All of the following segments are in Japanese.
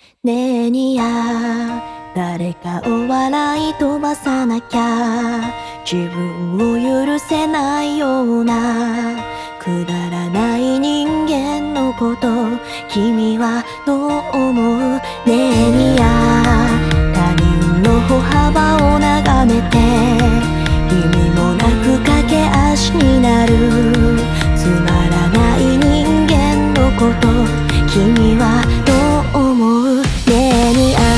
ねえにや、誰かを笑い飛ばさなきゃ自分を許せないようなくだらない人間のこと君はどう思う？ねえにや、他人の歩幅を眺めて意味もなく駆け足になるつまらない人間のこと君はどう思う？ねえにあ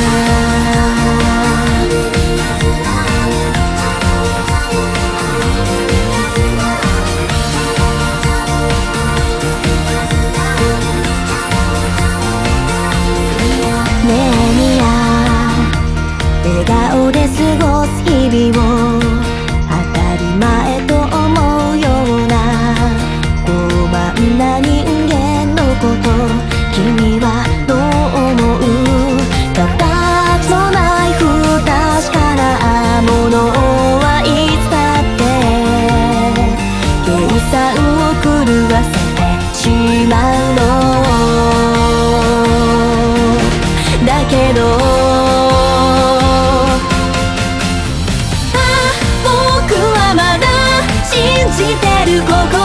ねえにあ笑顔で過ごす日々を当たり前と思うような傲慢な人間のこと君はどう思う？形のない不確かなものはいつだって計算を狂わせてしまうのだけど僕はまだ信じてる心